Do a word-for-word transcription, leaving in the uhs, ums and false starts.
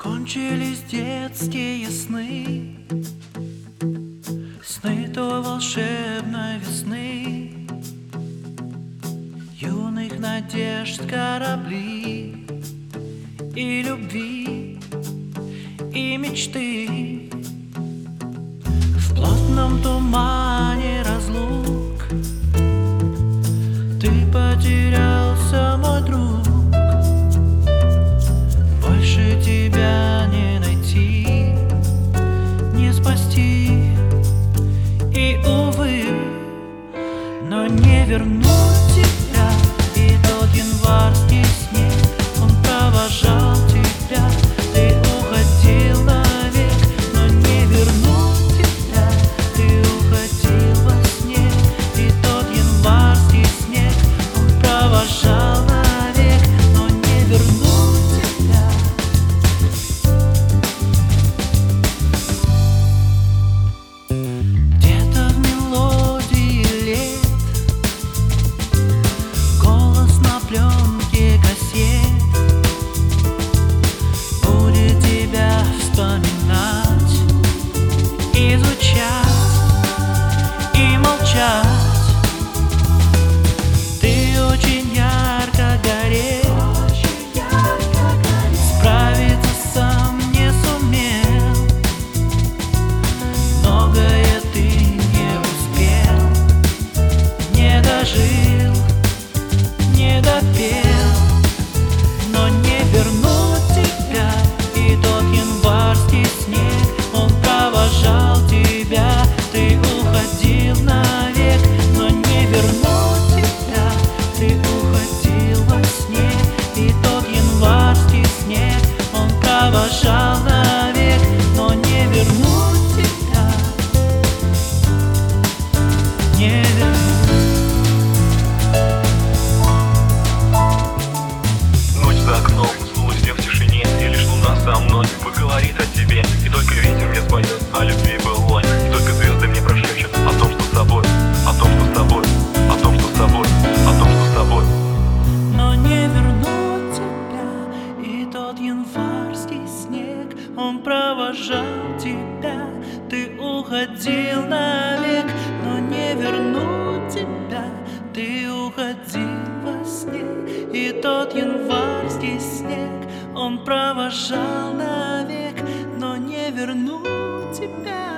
Кончились детские сны, сны той волшебной весны, юных надежд корабли и любви, и мечты. В плотном тумане разлук ты потерялся, мой друг. Больше тебя не найти, не спасти, и, увы, но не вернуть тебя. И тот январский снег, он провожал тебя. Ты уходил навек, но не вернуть тебя. Ты уходил во сне, и тот январский снег, он провожал навек, но не вернуть тебя. Где-то в мелодии лет голос на пленке кассет будет тебя вспоминать, изучать и молчать. Ты очень ярко горел, справиться сам не сумел, многое ты не успел, не дожил, не допел, но не вернуть тебя. И тот январский снег, он провожал тебя. Ты уходил навек, но не вернуть тебя. Ты уходил во сне, и тот январский снег, он провожал навек, но не вернуть тебя. Не вернуть. Ночь за окном, снулась в тишине, и лишь луна со мной поговорит о тебе. И только ветер мне споет о любви былой, и только звезды мне прошепчут о том, что с тобой, о том, что с тобой, о том, что с тобой, о том, что с тобой. Но не вернуть тебя. И тот январский снег, он провожал тебя. Ты уходил навек, но не вернуть тебя. Ты уходил во сне, и тот январский снег, он провожал навек, но не вернуть тебя.